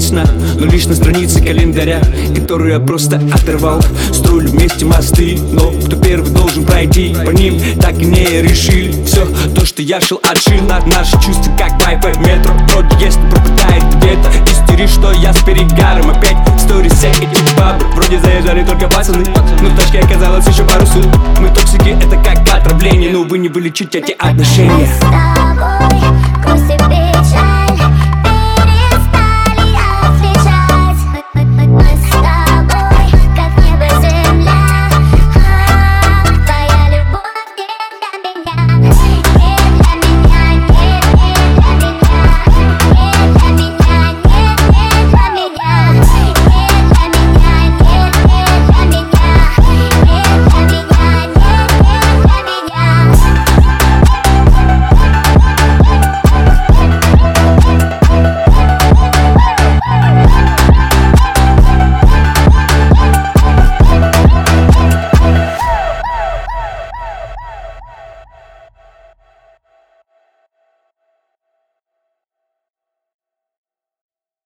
написано, но лишь на странице календаря, которую я просто оторвал. Строили вместе мосты, но кто первый должен пройти по ним, так и не решили. Все то, что я шел, отшил. Наши чувства как Wi-Fi в метро. Вроде если пропадает где-то, истеришь, что я с перегаром. Опять истории всякой эти бабы. Вроде заезжали только пацаны, но в тачке оказалось еще пару суток. Мы токсики, это как отравление, но вы не вылечите эти отношения. Мы с тобой